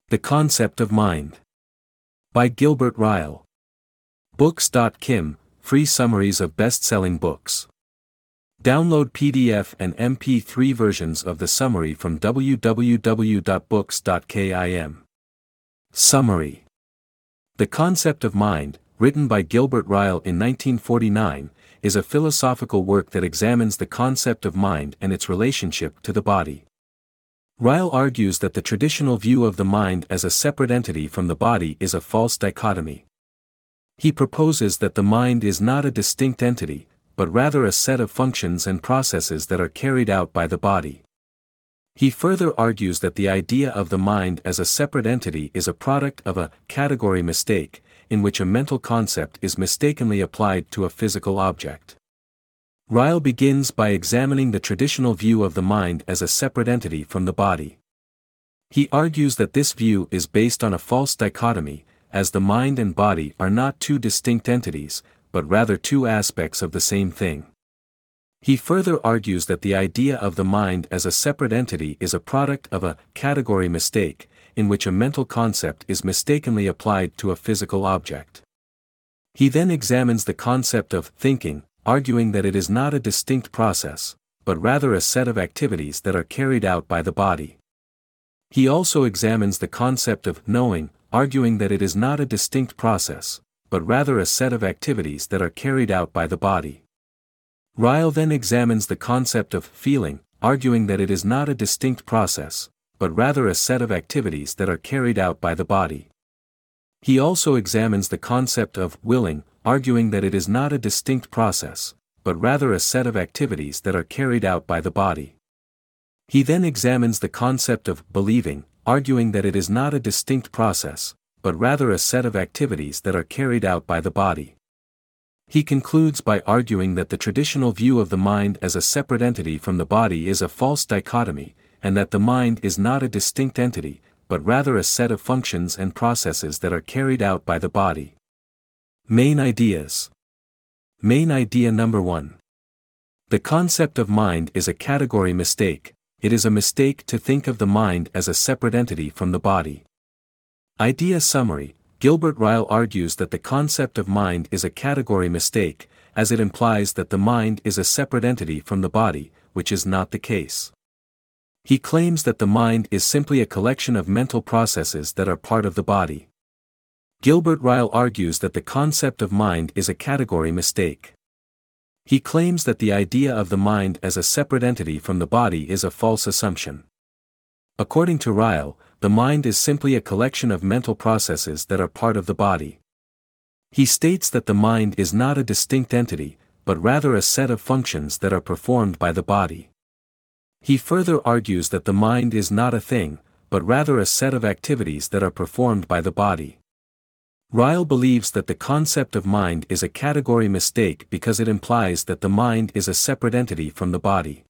The Concept of Mind. By Gilbert Ryle. Books.kim, free summaries of best-selling books. Download PDF and MP3 versions of the summary from www.books.kim. Summary. The Concept of Mind, written by Gilbert Ryle in 1949, is a philosophical work that examines the concept of mind and its relationship to the body. Ryle argues that the traditional view of the mind as a separate entity from the body is a false dichotomy. He proposes that the mind is not a distinct entity, but rather a set of functions and processes that are carried out by the body. He further argues that the idea of the mind as a separate entity is a product of a category mistake, in which a mental concept is mistakenly applied to a physical object. Ryle begins by examining the traditional view of the mind as a separate entity from the body. He argues that this view is based on a false dichotomy, as the mind and body are not two distinct entities, but rather two aspects of the same thing. He further argues that the idea of the mind as a separate entity is a product of a category mistake, in which a mental concept is mistakenly applied to a physical object. He then examines the concept of thinking, arguing that it is not a distinct process, but rather a set of activities that are carried out by the body. He also examines the concept of knowing, arguing that it is not a distinct process, but rather a set of activities that are carried out by the body. Ryle then examines the concept of feeling, arguing that it is not a distinct process, but rather a set of activities that are carried out by the body. He also examines the concept of willing, arguing that it is not a distinct process, but rather a set of activities that are carried out by the body. He then examines the concept of believing, arguing that it is not a distinct process, but rather a set of activities that are carried out by the body. He concludes by arguing that the traditional view of the mind as a separate entity from the body is a false dichotomy, and that the mind is not a distinct entity, but rather a set of functions and processes that are carried out by the body. Main ideas. Main idea number 1. The concept of mind is a category mistake. It is a mistake to think of the mind as a separate entity from the body. Idea summary. Gilbert Ryle argues that the concept of mind is a category mistake, as it implies that the mind is a separate entity from the body, which is not the case. He claims that the mind is simply a collection of mental processes that are part of the body. Gilbert Ryle argues that the concept of mind is a category mistake. He claims that the idea of the mind as a separate entity from the body is a false assumption. According to Ryle, the mind is simply a collection of mental processes that are part of the body. He states that the mind is not a distinct entity, but rather a set of functions that are performed by the body. He further argues that the mind is not a thing, but rather a set of activities that are performed by the body. Ryle believes that the concept of mind is a category mistake because it implies that the mind is a separate entity from the body.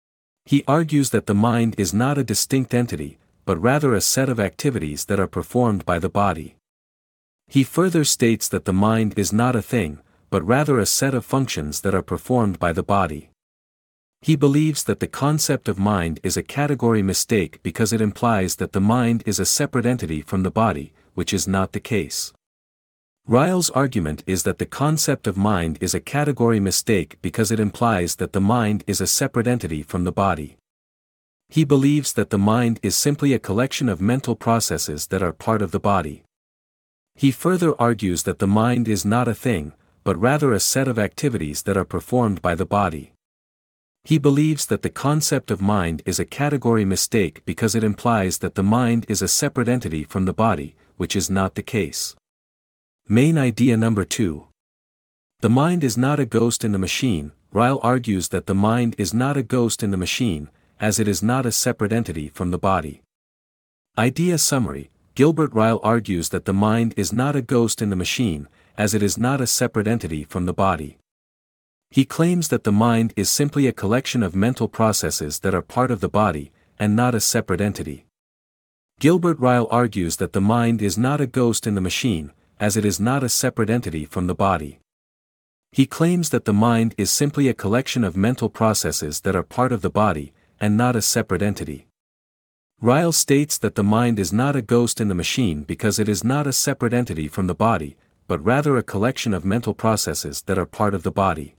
He argues that the mind is not a distinct entity, but rather a set of activities that are performed by the body. He further states that the mind is not a thing, but rather a set of functions that are performed by the body. He believes that the concept of mind is a category mistake because it implies that the mind is a separate entity from the body, which is not the case. Ryle's argument is that the concept of mind is a category mistake because it implies that the mind is a separate entity from the body. He believes that the mind is simply a collection of mental processes that are part of the body. He further argues that the mind is not a thing, but rather a set of activities that are performed by the body. He believes that the concept of mind is a category mistake because it implies that the mind is a separate entity from the body, which is not the case. Main idea number 2. The mind is not a ghost in the machine. Ryle argues that the mind is not a ghost in the machine, as it is not a separate entity from the body. Idea summary. Gilbert Ryle argues that the mind is not a ghost in the machine, as it is not a separate entity from the body. He claims that the mind is simply a collection of mental processes that are part of the body, and not a separate entity. Gilbert Ryle argues that the mind is not a ghost in the machine, as it is not a separate entity from the body. He claims that the mind is simply a collection of mental processes that are part of the body, and not a separate entity. Ryle states that the mind is not a ghost in the machine because it is not a separate entity from the body, but rather a collection of mental processes that are part of the body.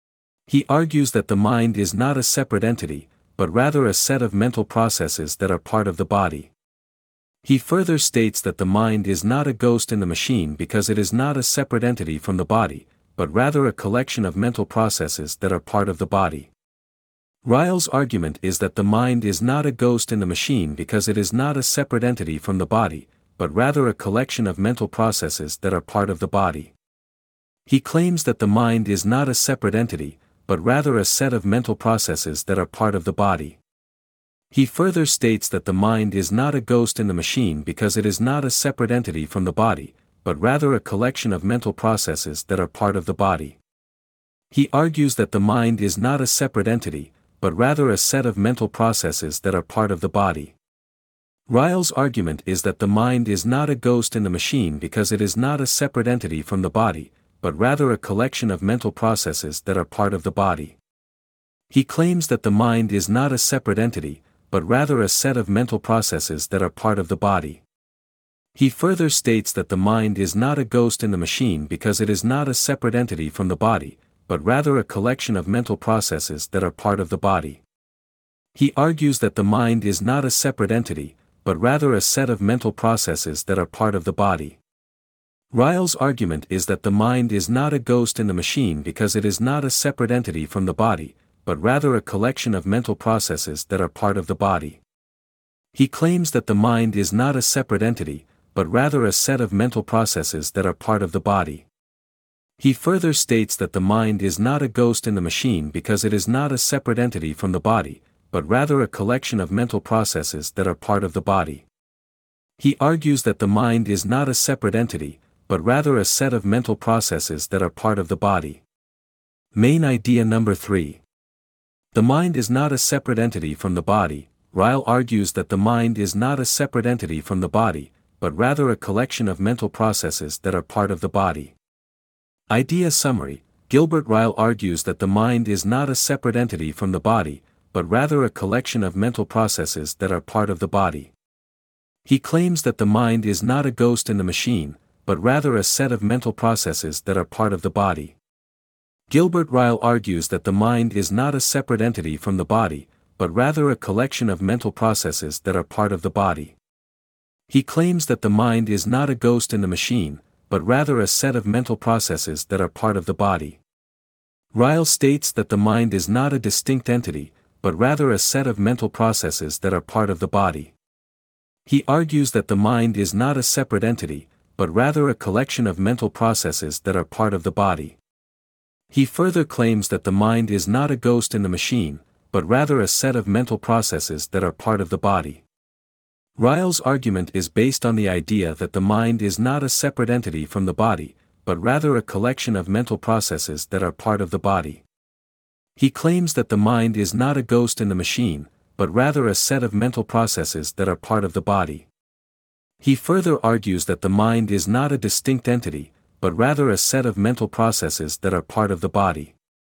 He argues that the mind is not a separate entity, but rather a set of mental processes that are part of the body. He further states that the mind is not a ghost in the machine because it is not a separate entity from the body, but rather a collection of mental processes that are part of the body. Ryle's argument is that the mind is not a ghost in the machine because it is not a separate entity from the body, but rather a collection of mental processes that are part of the body. He claims that the mind is not a separate entity, but rather a set of mental processes that are part of the body. He further states that the mind is not a ghost in the machine because it is not a separate entity from the body, but rather a collection of mental processes that are part of the body. He argues that the mind is not a separate entity, but rather a set of mental processes that are part of the body. Ryle's argument is that the mind is not a ghost in the machine because it is not a separate entity from the body, but rather a collection of mental processes that are part of the body. He claims that the mind is not a separate entity, but rather a set of mental processes that are part of the body. He further states that the mind is not a ghost in the machine because it is not a separate entity from the body, but rather a collection of mental processes that are part of the body. He argues that the mind is not a separate entity, but rather a set of mental processes that are part of the body. Ryle's argument is that the mind is not a ghost in the machine because it is not a separate entity from the body, but rather a collection of mental processes that are part of the body. He claims that the mind is not a separate entity, but rather a set of mental processes that are part of the body. He further states that the mind is not a ghost in the machine because it is not a separate entity from the body, but rather a collection of mental processes that are part of the body. He argues that the mind is not a separate entity, but rather a set of mental processes that are part of the body. Main idea number 3. The mind is not a separate entity from the body. Ryle argues that the mind is not a separate entity from the body, but rather a collection of mental processes that are part of the body. Idea summary: Gilbert Ryle argues that the mind is not a separate entity from the body, but rather a collection of mental processes that are part of the body. He claims that the mind is not a ghost in the machine, but rather a set of mental processes that are part of the body. Gilbert Ryle argues that the mind is not a separate entity from the body, but rather a collection of mental processes that are part of the body. He claims that the mind is not a ghost in the machine, but rather a set of mental processes that are part of the body. Ryle states that the mind is not a distinct entity, but rather a set of mental processes that are part of the body. He argues that the mind is not a separate entity, but rather a collection of mental processes that are part of the body. He further claims that the mind is not a ghost in the machine, but rather a set of mental processes that are part of the body. Ryle's argument is based on the idea that the mind is not a separate entity from the body, but rather a collection of mental processes that are part of the body. He claims that the mind is not a ghost in the machine, but rather a set of mental processes that are part of the body. He further argues that the mind is not a distinct entity, but rather a set of mental processes that are part of the body.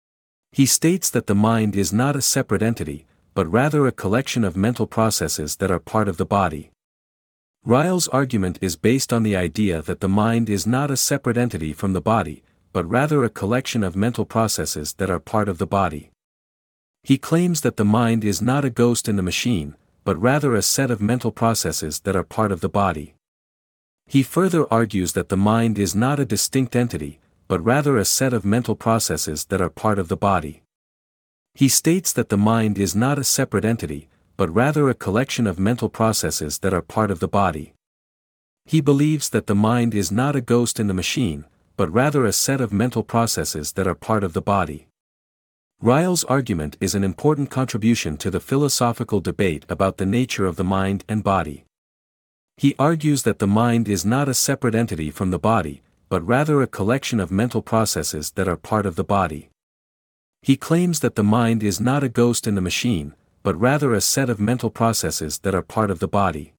He states that the mind is not a separate entity, but rather a collection of mental processes that are part of the body. Ryle's argument is based on the idea that the mind is not a separate entity from the body, but rather a collection of mental processes that are part of the body. He claims that the mind is not a ghost in the machine, but rather a set of mental processes that are part of the body. He further argues that the mind is not a distinct entity, but rather a set of mental processes that are part of the body. He states that the mind is not a separate entity, but rather a collection of mental processes that are part of the body. He believes that the mind is not a ghost in the machine, but rather a set of mental processes that are part of the body. Ryle's argument is an important contribution to the philosophical debate about the nature of the mind and body. He argues that the mind is not a separate entity from the body, but rather a collection of mental processes that are part of the body. He claims that the mind is not a ghost in the machine, but rather a set of mental processes that are part of the body.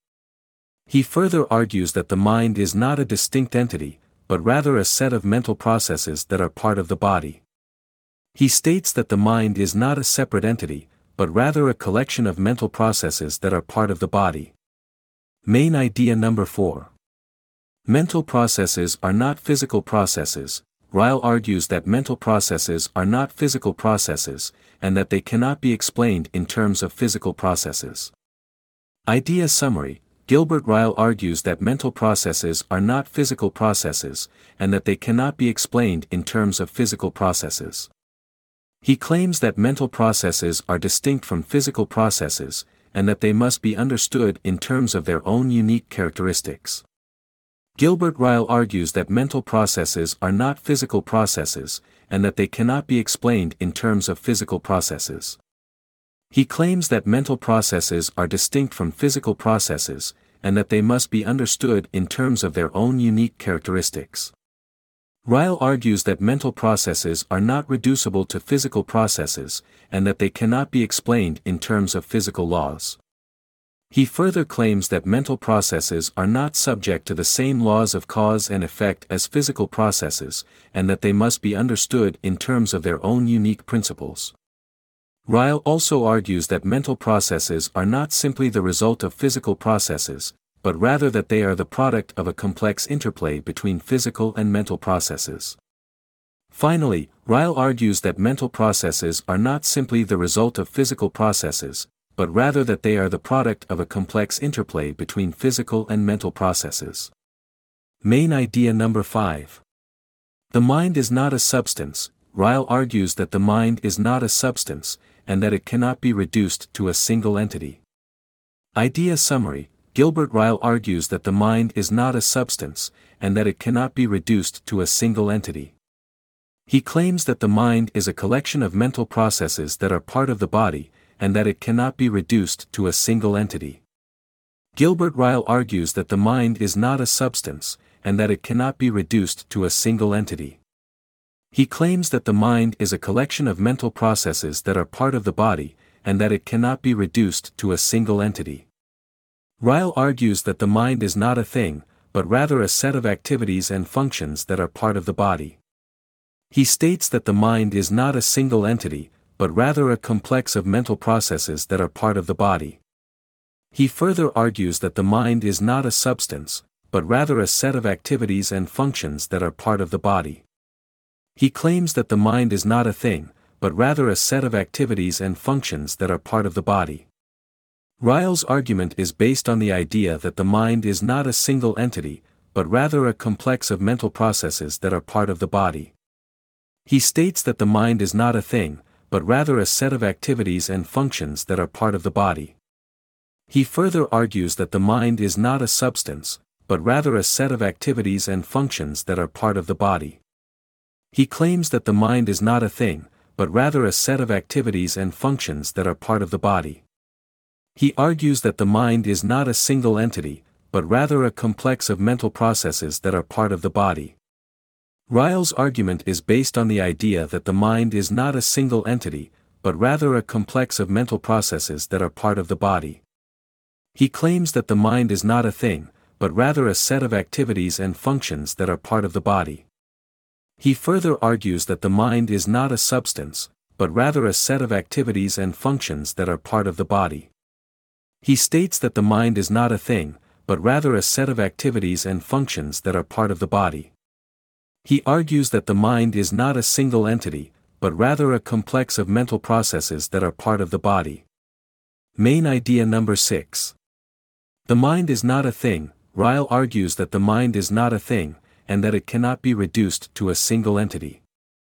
He further argues that the mind is not a distinct entity, but rather a set of mental processes that are part of the body. He states that the mind is not a separate entity, but rather a collection of mental processes that are part of the body. Main idea number 4. Mental processes are not physical processes. Ryle argues that mental processes are not physical processes, and that they cannot be explained in terms of physical processes. Idea summary: Gilbert Ryle argues that mental processes are not physical processes, and that they cannot be explained in terms of physical processes. He claims that mental processes are distinct from physical processes, and that they must be understood in terms of their own unique characteristics. Gilbert Ryle argues that mental processes are not physical processes, and that they cannot be explained in terms of physical processes. He claims that mental processes are distinct from physical processes, and that they must be understood in terms of their own unique characteristics. Ryle argues that mental processes are not reducible to physical processes, and that they cannot be explained in terms of physical laws. He further claims that mental processes are not subject to the same laws of cause and effect as physical processes, and that they must be understood in terms of their own unique principles. Ryle also argues that mental processes are not simply the result of physical processes, but rather that they are the product of a complex interplay between physical and mental processes. Finally, Ryle argues that mental processes are not simply the result of physical processes, but rather that they are the product of a complex interplay between physical and mental processes. Main idea number 5. The mind is not a substance. Ryle argues that the mind is not a substance, and that it cannot be reduced to a single entity. Idea summary: Gilbert Ryle argues that the mind is not a substance, and that it cannot be reduced to a single entity. He claims that the mind is a collection of mental processes that are part of the body, and that it cannot be reduced to a single entity. Gilbert Ryle argues that the mind is not a substance, and that it cannot be reduced to a single entity. He claims that the mind is a collection of mental processes that are part of the body, and that it cannot be reduced to a single entity. Ryle argues that the mind is not a thing, but rather a set of activities and functions that are part of the body. He states that the mind is not a single entity, but rather a complex of mental processes that are part of the body. He further argues that the mind is not a substance, but rather a set of activities and functions that are part of the body. He claims that the mind is not a thing, but rather a set of activities and functions that are part of the body. Ryle's argument is based on the idea that the mind is not a single entity, but rather a complex of mental processes that are part of the body. He states that the mind is not a thing, but rather a set of activities and functions that are part of the body. He further argues that the mind is not a substance, but rather a set of activities and functions that are part of the body. He claims that the mind is not a thing, but rather a set of activities and functions that are part of the body. He argues that the mind is not a single entity, but rather a complex of mental processes that are part of the body. Ryle's argument is based on the idea that the mind is not a single entity, but rather a complex of mental processes that are part of the body. He claims that the mind is not a thing, but rather a set of activities and functions that are part of the body. He further argues that the mind is not a substance, but rather a set of activities and functions that are part of the body. He states that the mind is not a thing, but rather a set of activities and functions that are part of the body. He argues that the mind is not a single entity, but rather a complex of mental processes that are part of the body. Main idea number 6. The mind is not a thing. Ryle argues that the mind is not a thing, and that it cannot be reduced to a single entity.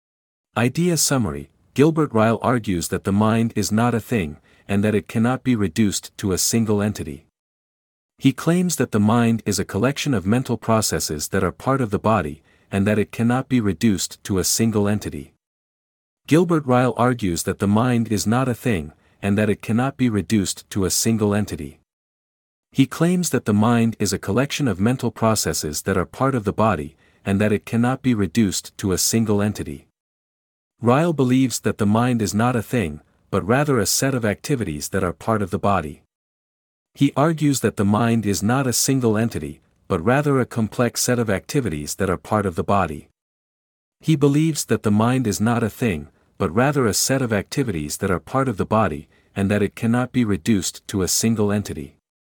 Idea summary: Gilbert Ryle argues that the mind is not a thing, and that it cannot be reduced to a single entity. He claims that the mind is a collection of mental processes that are part of the body, and that it cannot be reduced to a single entity. Gilbert Ryle argues that the mind is not a thing, and that it cannot be reduced to a single entity. He claims that the mind is a collection of mental processes that are part of the body, and that it cannot be reduced to a single entity. Ryle believes that the mind is not a thing, but rather a set of activities that are part of the body. He argues that the mind is not a single entity, but rather a complex set of activities that are part of the body. He believes that the mind is not a thing, but rather a set of activities that are part of the body, and that it cannot be reduced to a single entity.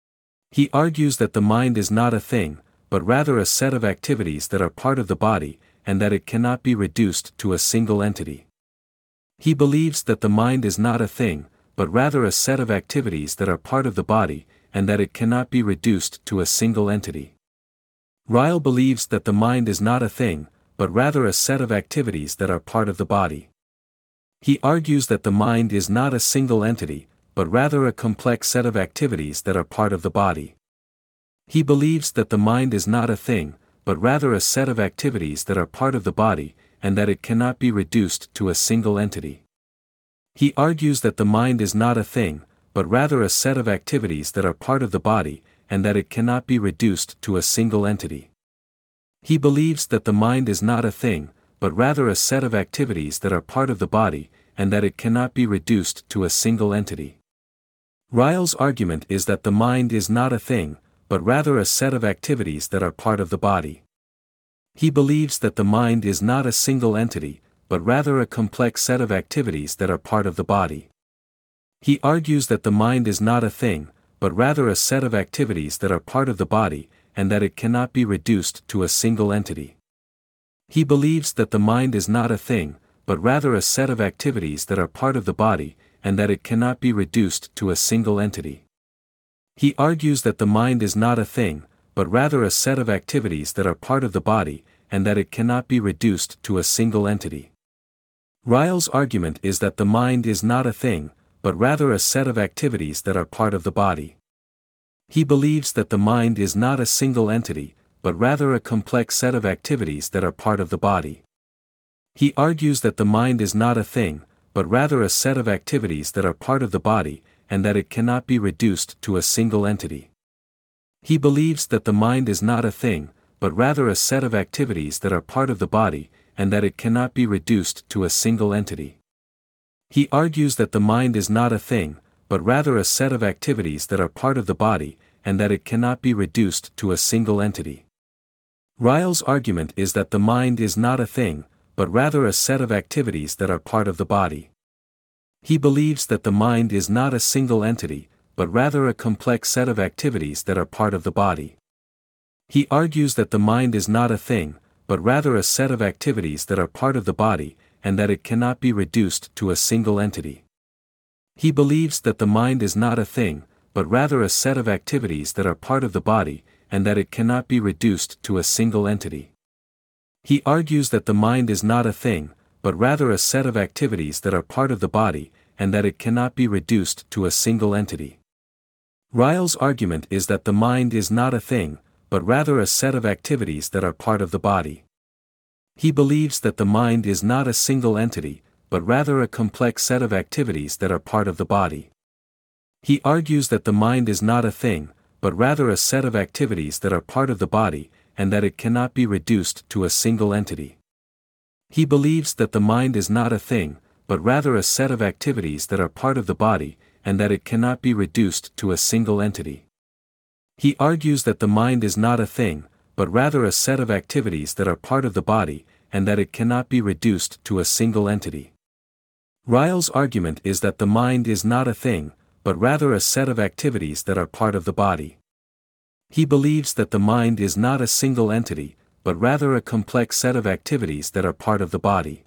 He argues that the mind is not a thing, but rather a set of activities that are part of the body, and that it cannot be reduced to a single entity. He believes that the mind is not a thing, but rather a set of activities that are part of the body, and that it cannot be reduced to a single entity. Ryle believes that the mind is not a thing, but rather a set of activities that are part of the body. He argues that the mind is not a single entity, but rather a complex set of activities that are part of the body. He believes that the mind is not a thing, but rather a set of activities that are part of the body, and that it cannot be reduced to a single entity. He argues that the mind is not a thing, but rather a set of activities that are part of the body, and that it cannot be reduced to a single entity. He believes that the mind is not a thing, but rather a set of activities that are part of the body, and that it cannot be reduced to a single entity. Ryle's argument is that the mind is not a thing, but rather a set of activities that are part of the body. He believes that the mind is not a single entity, but rather a complex set of activities that are part of the body. He argues that the mind is not a thing, but rather a set of activities that are part of the body, and that it cannot be reduced to a single entity. He believes that the mind is not a thing, but rather a set of activities that are part of the body, and that it cannot be reduced to a single entity. He argues that the mind is not a thing, but rather a set of activities that are part of the body, and that it cannot be reduced to a single entity. Ryle's argument is that the mind is not a thing, but rather a set of activities that are part of the body. He believes that the mind is not a single entity, but rather a complex set of activities that are part of the body. He argues that the mind is not a thing, but rather a set of activities that are part of the body, and that it cannot be reduced to a single entity. He believes that the mind is not a thing, but rather a set of activities that are part of the body, and that it cannot be reduced to a single entity. He argues that the mind is not a thing, but rather a set of activities that are part of the body, and that it cannot be reduced to a single entity. Ryle's argument is that the mind is not a thing, but rather a set of activities that are part of the body. He believes that the mind is not a single entity, but rather a complex set of activities that are part of the body. He argues that the mind is not a thing, but rather a set of activities that are part of the body, and that it cannot be reduced to a single entity. He believes that the mind is not a thing, but rather a set of activities that are part of the body, and that it cannot be reduced to a single entity. He argues that the mind is not a thing, but rather a set of activities that are part of the body, and that it cannot be reduced to a single entity. Ryle's argument is that the mind is not a thing, but rather a set of activities that are part of the body. He believes that the mind is not a single entity, but rather a complex set of activities that are part of the body. He argues that the mind is not a thing, but rather a set of activities that are part of the body, and that it cannot be reduced to a single entity. He believes that the mind is not a thing, but rather a set of activities that are part of the body, and that it cannot be reduced to a single entity. He argues that the mind is not a thing, but rather a set of activities that are part of the body, and that it cannot be reduced to a single entity. Ryle's argument is that the mind is not a thing, but rather a set of activities that are part of the body. He believes that the mind is not a single entity, but rather a complex set of activities that are part of the body.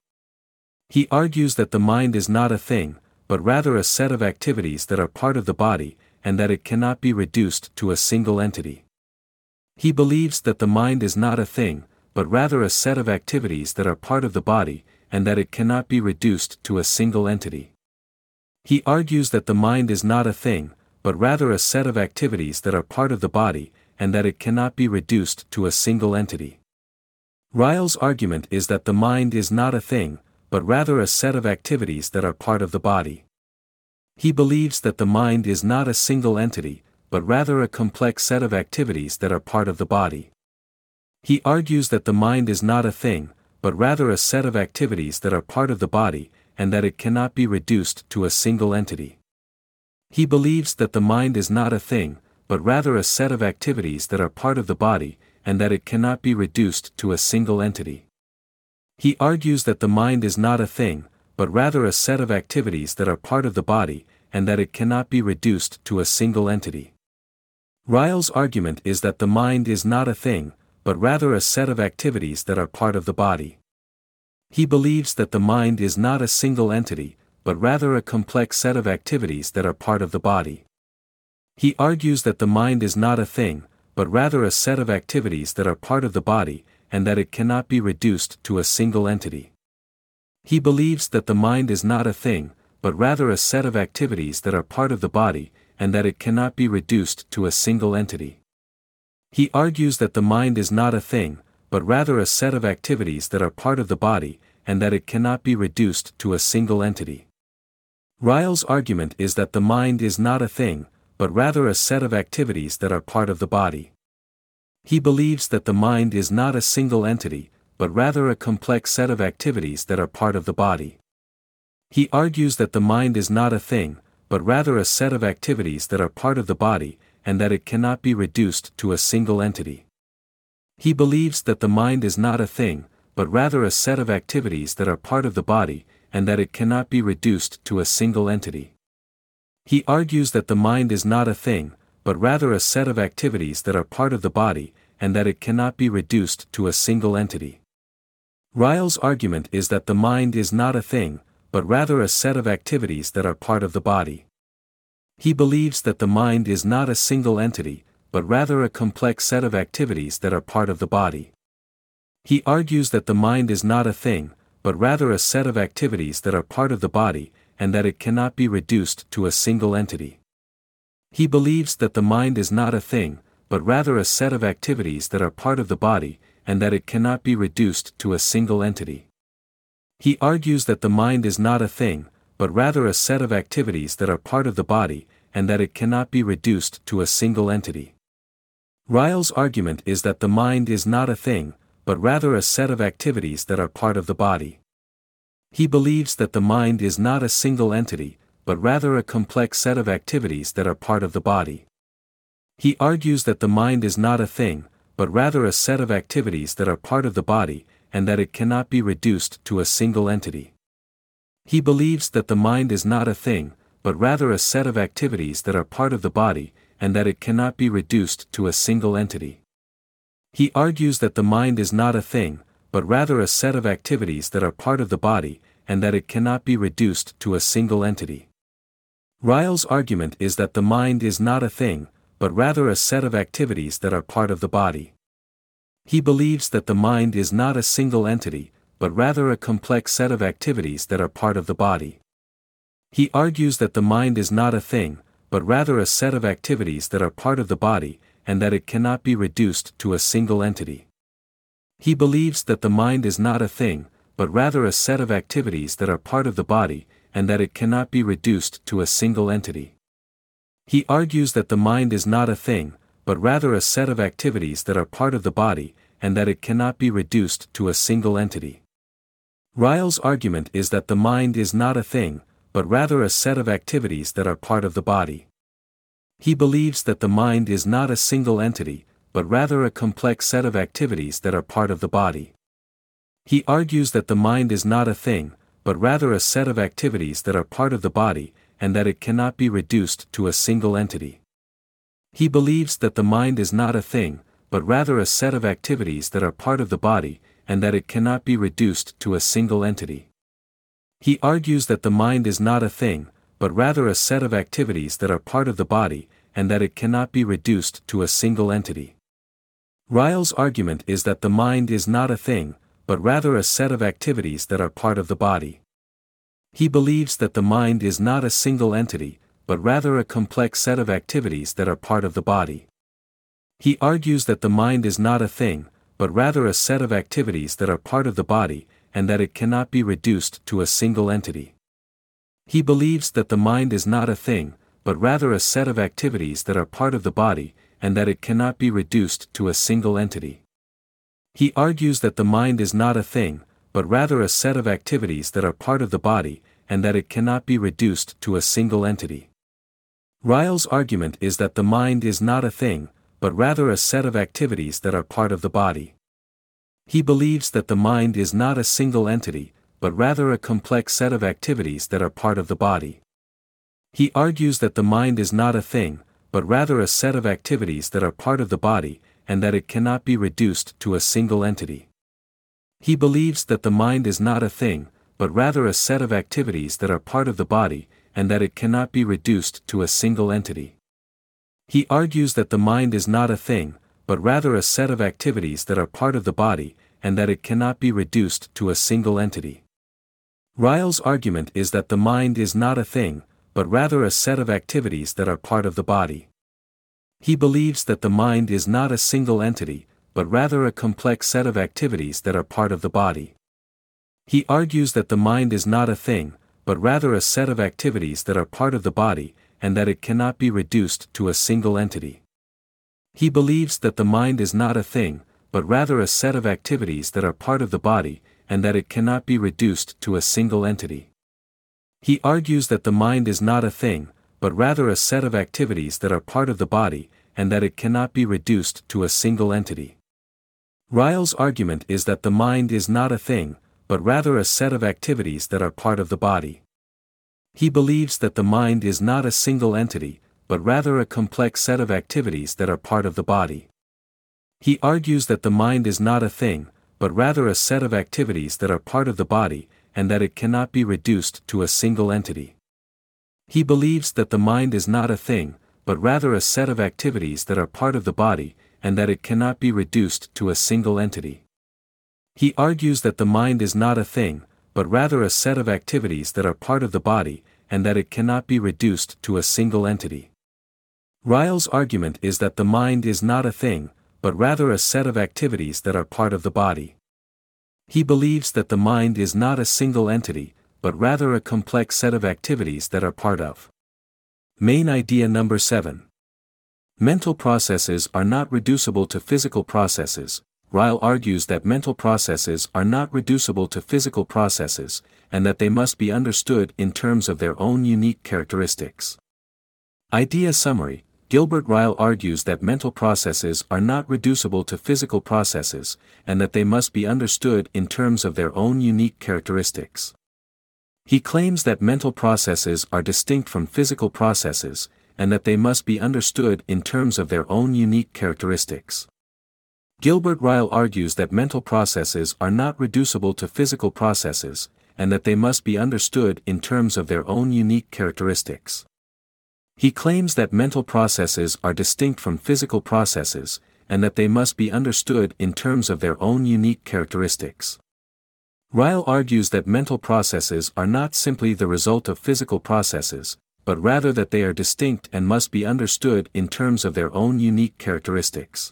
He argues that the mind is not a thing, but rather a set of activities that are part of the body, and that it cannot be reduced to a single entity. He believes that the mind is not a thing, but rather a set of activities that are part of the body, and that it cannot be reduced to a single entity. He argues that the mind is not a thing, but rather a set of activities that are part of the body, and that it cannot be reduced to a single entity. Ryle's argument is that the mind is not a thing, but rather a set of activities that are part of the body. He believes that the mind is not a single entity, but rather a complex set of activities that are part of the body. He argues that the mind is not a thing, but rather a set of activities that are part of the body, and that it cannot be reduced to a single entity. He believes that the mind is not a thing, but rather a set of activities that are part of the body, and that it cannot be reduced to a single entity. He argues that the mind is not a thing, but rather a set of activities that are part of the body, and that it cannot be reduced to a single entity. Ryle's argument is that the mind is not a thing, but rather a set of activities that are part of the body. He believes that the mind is not a single entity, but rather a complex set of activities that are part of the body. He argues that the mind is not a thing, but rather a set of activities that are part of the body, and that it cannot be reduced to a single entity. He believes that the mind is not a thing, but rather a set of activities that are part of the body, and that it cannot be reduced to a single entity. He argues that the mind is not a thing, but rather a set of activities that are part of the body, and that it cannot be reduced to a single entity. Ryle's argument is that the mind is not a thing, but rather a set of activities that are part of the body. He believes that the mind is not a single entity, but rather a complex set of activities that are part of the body. He argues that the mind is not a thing, but rather a set of activities that are part of the body, and that it cannot be reduced to a single entity. He believes that the mind is not a thing, but rather a set of activities that are part of the body, and that it cannot be reduced to a single entity. He argues that the mind is not a thing, but rather a set of activities that are part of the body, and that it cannot be reduced to a single entity. Ryle's argument is that the mind is not a thing, but rather a set of activities that are part of the body. He believes that the mind is not a single entity, but rather a complex set of activities that are part of the body. He argues that the mind is not a thing, but rather a set of activities that are part of the body, and that it cannot be reduced to a single entity. He believes that the mind is not a thing, but rather a set of activities that are part of the body, and that it cannot be reduced to a single entity. He argues that the mind is not a thing, but rather a set of activities that are part of the body, and that it cannot be reduced to a single entity. Ryle's argument is that the mind is not a thing, but rather a set of activities that are part of the body. He believes that the mind is not a single entity, but rather a complex set of activities that are part of the body. He argues that the mind is not a thing, but rather a set of activities that are part of the body, and that it cannot be reduced to a single entity. He believes that the mind is not a thing, but rather a set of activities that are part of the body, and that it cannot be reduced to a single entity. He argues that the mind is not a thing, but rather a set of activities that are part of the body, and that it cannot be reduced to a single entity. Ryle's argument is that the mind is not a thing, but rather a set of activities that are part of the body. He believes that the mind is not a single entity, but rather a complex set of activities that are part of the body. He argues that the mind is not a thing, but rather a set of activities that are part of the body, and that it cannot be reduced to a single entity. He believes that the mind is not a thing, but rather a set of activities that are part of the body, and that it cannot be reduced to a single entity. He argues that the mind is not a thing, but rather a set of activities that are part of the body, and that it cannot be reduced to a single entity. Ryle's argument is that the mind is not a thing, but rather a set of activities that are part of the body. He believes that the mind is not a single entity, but rather a complex set of activities that are part of the body. He argues that the mind is not a thing, but rather a set of activities that are part of the body, and that it cannot be reduced to a single entity. He believes that the mind is not a thing, but rather a set of activities that are part of the body, and that it cannot be reduced to a single entity. He argues that the mind is not a thing, but rather a set of activities that are part of the body, and that it cannot be reduced to a single entity. Ryle's argument is that the mind is not a thing, but rather a set of activities that are part of the body. He believes that the mind is not a single entity, but rather a complex set of activities that are part of the body. He argues that the mind is not a thing, but rather a set of activities that are part of the body, and that it cannot be reduced to a single entity. He believes that the mind is not a thing, but rather a set of activities that are part of the body, and that it cannot be reduced to a single entity. He argues that the mind is not a thing, but rather a set of activities that are part of the body, and that it cannot be reduced to a single entity. Ryle's argument is that the mind is not a thing, but rather a set of activities that are part of the body. He believes that the mind is not a single entity, but rather a complex set of activities that are part of the body. He argues that the mind is not a thing, but rather a set of activities that are part of the body, and that it cannot be reduced to a single entity. He believes that the mind is not a thing, but rather a set of activities that are part of the body, and that it cannot be reduced to a single entity. He argues that the mind is not a thing, but rather a set of activities that are part of the body, and that it cannot be reduced to a single entity. Ryle's argument is that the mind is not a thing, but rather a set of activities that are part of the body. He believes that the mind is not a single entity, but rather a complex set of activities that are part of the body. He argues that the mind is not a thing, but rather a set of activities that are part of the body, and that it cannot be reduced to a single entity. He believes that the mind is not a thing, but rather a set of activities that are part of the body, and that it cannot be reduced to a single entity. He argues that the mind is not a thing, but rather a set of activities that are part of the body, and that it cannot be reduced to a single entity. Ryle's argument is that the mind is not a thing, but rather a set of activities that are part of the body. He believes that the mind is not a single entity, but rather a complex set of activities that are part of the body. He argues that the mind is not a thing, but rather a set of activities that are part of the body, and that it cannot be reduced to a single entity. He believes that the mind is not a thing, but rather a set of activities that are part of the body, and that it cannot be reduced to a single entity. He argues that the mind is not a thing, but rather a set of activities that are part of the body, and that it cannot be reduced to a single entity. Ryle's argument is that the mind is not a thing, but rather a set of activities that are part of the body. He believes that the mind is not a single entity, but rather a complex set of activities that are part of. Main idea number 7. Mental processes are not reducible to physical processes. Ryle argues that mental processes are not reducible to physical processes, and that they must be understood in terms of their own unique characteristics. Idea summary: Gilbert Ryle argues that mental processes are not reducible to physical processes, and that they must be understood in terms of their own unique characteristics. He claims that mental processes are distinct from physical processes, and that they must be understood in terms of their own unique characteristics. Gilbert Ryle argues that mental processes are not reducible to physical processes, and that they must be understood in terms of their own unique characteristics. He claims that mental processes are distinct from physical processes, and that they must be understood in terms of their own unique characteristics. Ryle argues that mental processes are not simply the result of physical processes, but rather that they are distinct and must be understood in terms of their own unique characteristics.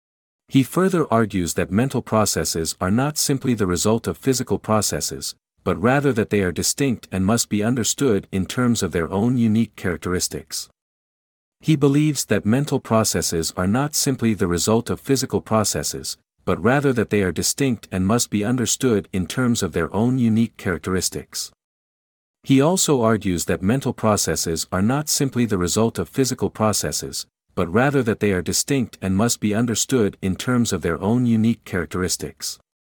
He further argues that mental processes are not simply the result of physical processes, but rather that they are distinct and must be understood in terms of their own unique characteristics. He believes that mental processes are not simply the result of physical processes, but rather that they are distinct and must be understood in terms of their own unique characteristics. He also argues that mental processes are not simply the result of physical processes, but rather that they are distinct and must be understood in terms of their own unique characteristics.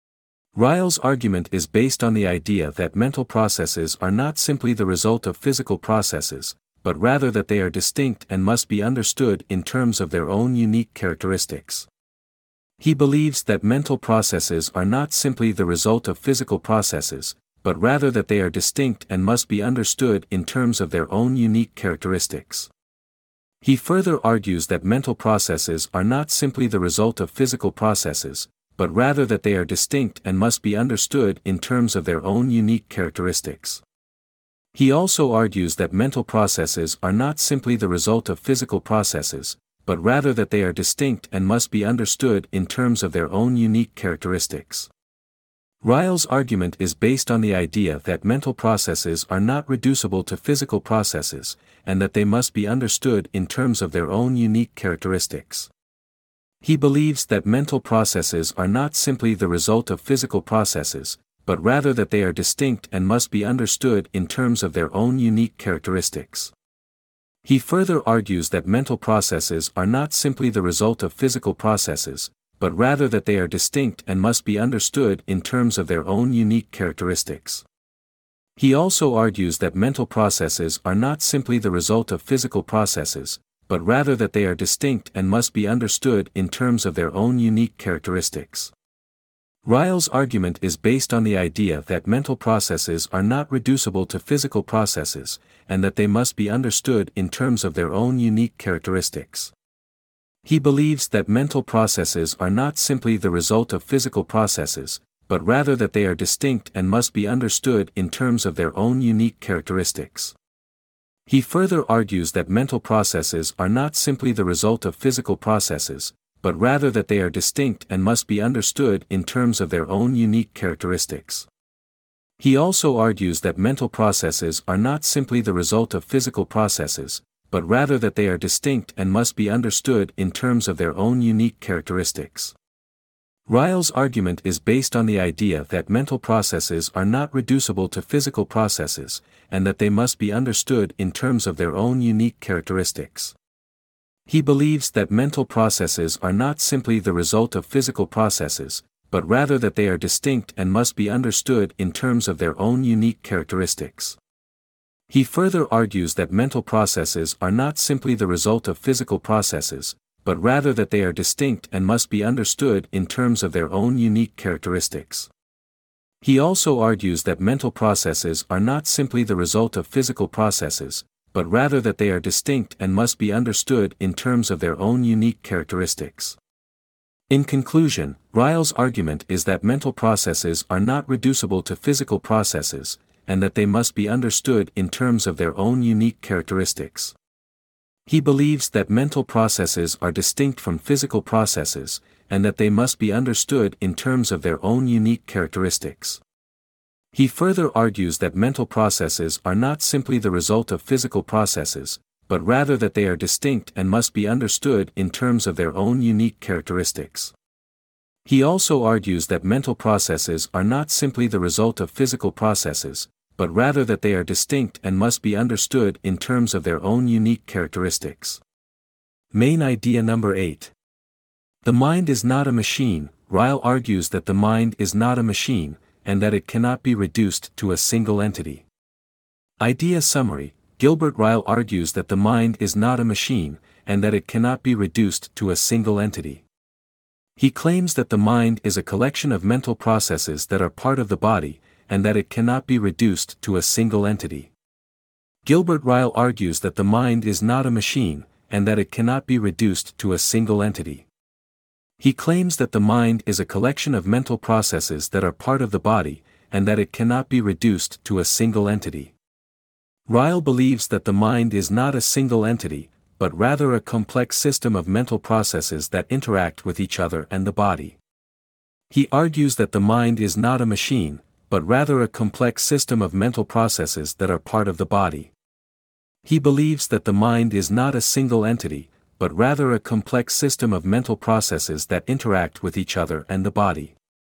Ryle's argument is based on the idea that mental processes are not simply the result of physical processes, but rather that they are distinct and must be understood in terms of their own unique characteristics. He believes that mental processes are not simply the result of physical processes, but rather that they are distinct and must be understood in terms of their own unique characteristics. He further argues that mental processes are not simply the result of physical processes, but rather that they are distinct and must be understood in terms of their own unique characteristics. He also argues that mental processes are not simply the result of physical processes, but rather that they are distinct and must be understood in terms of their own unique characteristics. Ryle's argument is based on the idea that mental processes are not reducible to physical processes, and that they must be understood in terms of their own unique characteristics. He believes that mental processes are not simply the result of physical processes, but rather that they are distinct and must be understood in terms of their own unique characteristics. He further argues that mental processes are not simply the result of physical processes, but rather that they are distinct and must be understood in terms of their own unique characteristics. He also argues that mental processes are not simply the result of physical processes, but rather that they are distinct and must be understood in terms of their own unique characteristics. Ryle's argument is based on the idea that mental processes are not reducible to physical processes, and that they must be understood in terms of their own unique characteristics. He believes that mental processes are not simply the result of physical processes, but rather that they are distinct and must be understood in terms of their own unique characteristics. He further argues that mental processes are not simply the result of physical processes, but rather that they are distinct and must be understood in terms of their own unique characteristics. He also argues that mental processes are not simply the result of physical processes, but rather that they are distinct and must be understood in terms of their own unique characteristics. Ryle's argument is based on the idea that mental processes are not reducible to physical processes, and that they must be understood in terms of their own unique characteristics. He believes that mental processes are not simply the result of physical processes, but rather that they are distinct and must be understood in terms of their own unique characteristics. He further argues that mental processes are not simply the result of physical processes, but rather that they are distinct and must be understood in terms of their own unique characteristics. He also argues that mental processes are not simply the result of physical processes, but rather that they are distinct and must be understood in terms of their own unique characteristics. In conclusion, Ryle's argument is that mental processes are not reducible to physical processes, and that they must be understood in terms of their own unique characteristics. He believes that mental processes are distinct from physical processes, and that they must be understood in terms of their own unique characteristics. He further argues that mental processes are not simply the result of physical processes, but rather that they are distinct and must be understood in terms of their own unique characteristics. He also argues that mental processes are not simply the result of physical processes, but rather that they are distinct and must be understood in terms of their own unique characteristics. Main idea number 8. The mind is not a machine. Ryle argues that the mind is not a machine, and that it cannot be reduced to a single entity. Idea summary: Gilbert Ryle argues that the mind is not a machine, and that it cannot be reduced to a single entity. He claims that the mind is a collection of mental processes that are part of the body, and that it cannot be reduced to a single entity. Gilbert Ryle argues that the mind is not a machine, and that it cannot be reduced to a single entity. He claims that the mind is a collection of mental processes that are part of the body, and that it cannot be reduced to a single entity. Ryle believes that the mind is not a single entity, but rather a complex system of mental processes that interact with each other and the body. He argues that the mind is not a machine, but rather a complex system of mental processes that are part of the body. He believes that the mind is not a single entity, but rather a complex system of mental processes that interact with each other and the body.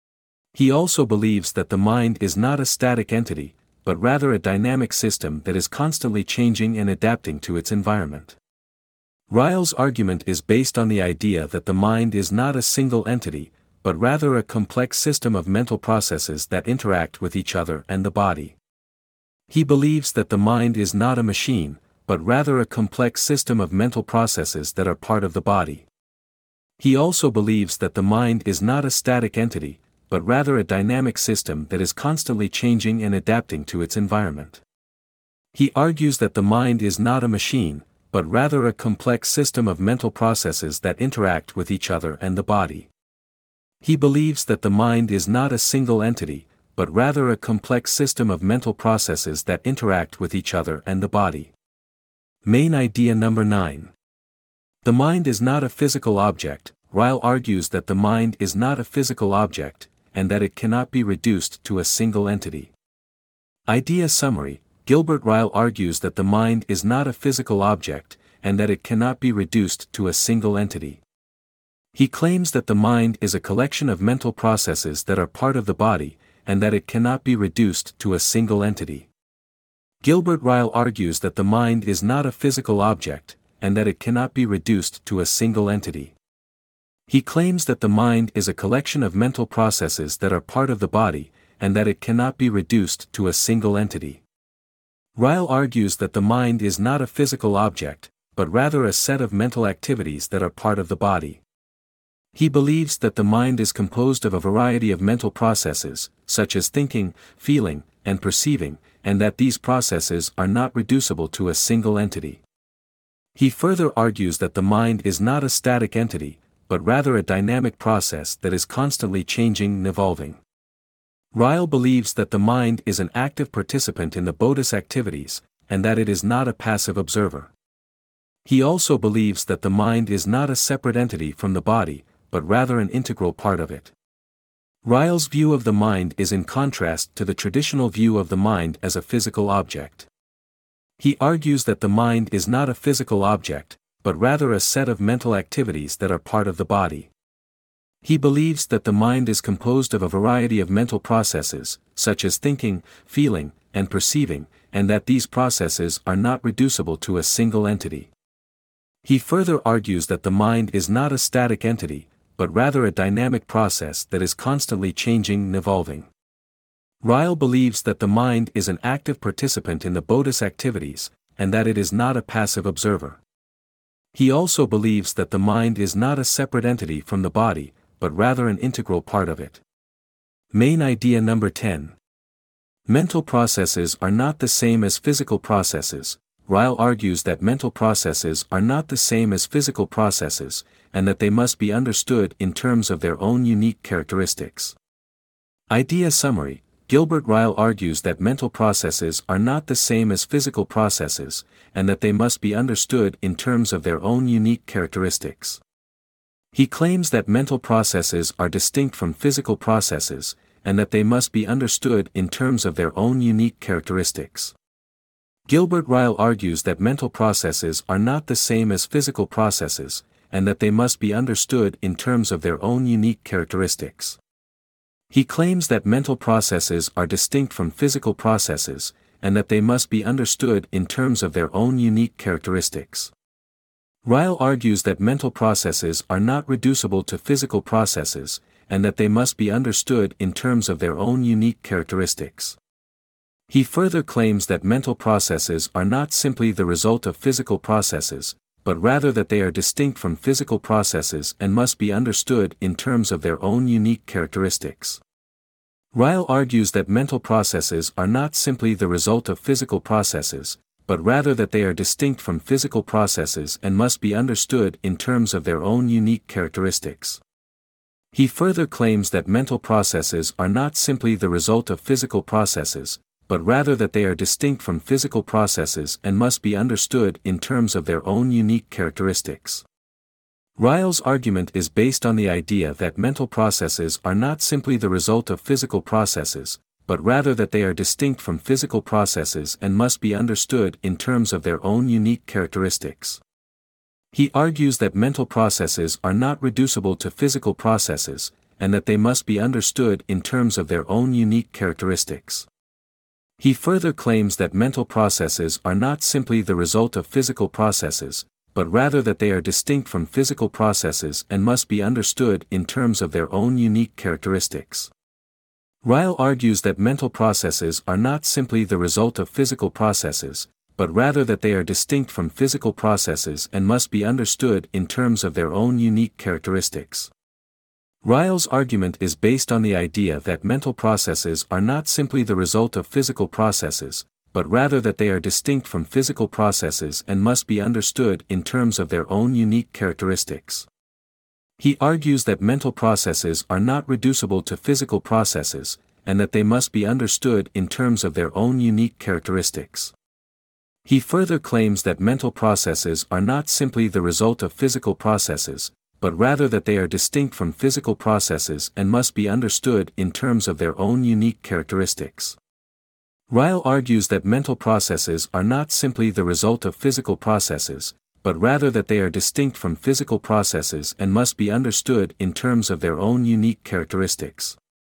He also believes that the mind is not a static entity, but rather a dynamic system that is constantly changing and adapting to its environment. Ryle's argument is based on the idea that the mind is not a single entity, but rather a complex system of mental processes that interact with each other and the body. He believes that the mind is not a machine, but rather a complex system of mental processes that are part of the body. He also believes that the mind is not a static entity, but rather a dynamic system that is constantly changing and adapting to its environment. He argues that the mind is not a machine, but rather a complex system of mental processes that interact with each other and the body. He believes that the mind is not a single entity, but rather a complex system of mental processes that interact with each other and the body. Main idea number 9. The mind is not a physical object. Ryle argues that the mind is not a physical object, and that it cannot be reduced to a single entity. Idea summary: Gilbert Ryle argues that the mind is not a physical object, and that it cannot be reduced to a single entity. He claims that the mind is a collection of mental processes that are part of the body, and that it cannot be reduced to a single entity. Gilbert Ryle argues that the mind is not a physical object, and that it cannot be reduced to a single entity. He claims that the mind is a collection of mental processes that are part of the body, and that it cannot be reduced to a single entity. Ryle argues that the mind is not a physical object, but rather a set of mental activities that are part of the body. He believes that the mind is composed of a variety of mental processes, such as thinking, feeling, and perceiving, and that these processes are not reducible to a single entity. He further argues that the mind is not a static entity, but rather a dynamic process that is constantly changing and evolving. Ryle believes that the mind is an active participant in the Bodhi's activities, and that it is not a passive observer. He also believes that the mind is not a separate entity from the body, but rather an integral part of it. Ryle's view of the mind is in contrast to the traditional view of the mind as a physical object. He argues that the mind is not a physical object, but rather a set of mental activities that are part of the body. He believes that the mind is composed of a variety of mental processes, such as thinking, feeling, and perceiving, and that these processes are not reducible to a single entity. He further argues that the mind is not a static entity, but rather a dynamic process that is constantly changing and evolving. Ryle believes that the mind is an active participant in the Bodhi's activities, and that it is not a passive observer. He also believes that the mind is not a separate entity from the body, but rather an integral part of it. Main idea number 10. Mental processes are not the same as physical processes. Ryle argues that mental processes are not the same as physical processes, and that they must be understood in terms of their own unique characteristics. Idea summary: Gilbert Ryle argues that mental processes are not the same as physical processes, and that they must be understood in terms of their own unique characteristics. He claims that mental processes are distinct from physical processes, and that they must be understood in terms of their own unique characteristics. Gilbert Ryle argues that mental processes are not the same as physical processes, and that they must be understood in terms of their own unique characteristics. He claims that mental processes are distinct from physical processes, and that they must be understood in terms of their own unique characteristics. Ryle argues that mental processes are not reducible to physical processes, and that they must be understood in terms of their own unique characteristics. He further claims that mental processes are not simply the result of physical processes, but rather that they are distinct from physical processes and must be understood in terms of their own unique characteristics. Ryle argues that mental processes are not simply the result of physical processes, but rather that they are distinct from physical processes and must be understood in terms of their own unique characteristics. He further claims that mental processes are not simply the result of physical processes, but rather that they are distinct from physical processes and must be understood in terms of their own unique characteristics. Ryle's argument is based on the idea that mental processes are not simply the result of physical processes, but rather that they are distinct from physical processes and must be understood in terms of their own unique characteristics. He argues that mental processes are not reducible to physical processes, and that they must be understood in terms of their own unique characteristics. He further claims that mental processes are not simply the result of physical processes, but rather that they are distinct from physical processes and must be understood in terms of their own unique characteristics. Ryle argues that mental processes are not simply the result of physical processes, but rather that they are distinct from physical processes and must be understood in terms of their own unique characteristics. Ryle's argument is based on the idea that mental processes are not simply the result of physical processes, but rather that they are distinct from physical processes and must be understood in terms of their own unique characteristics. He argues that mental processes are not reducible to physical processes, and that they must be understood in terms of their own unique characteristics. He further claims that mental processes are not simply the result of physical processes, but rather that they are distinct from physical processes and must be understood in terms of their own unique characteristics. Ryle argues that mental processes are not simply the result of physical processes, but rather that they are distinct from physical processes and must be understood in terms of their own unique characteristics.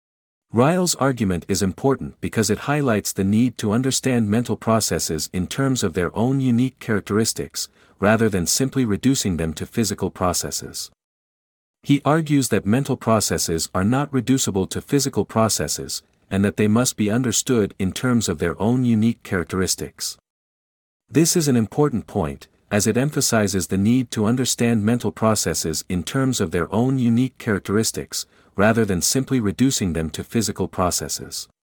Ryle's argument is important because it highlights the need to understand mental processes in terms of their own unique characteristics, rather than simply reducing them to physical processes. He argues that mental processes are not reducible to physical processes, and that they must be understood in terms of their own unique characteristics. This is an important point, as it emphasizes the need to understand mental processes in terms of their own unique characteristics, rather than simply reducing them to physical processes.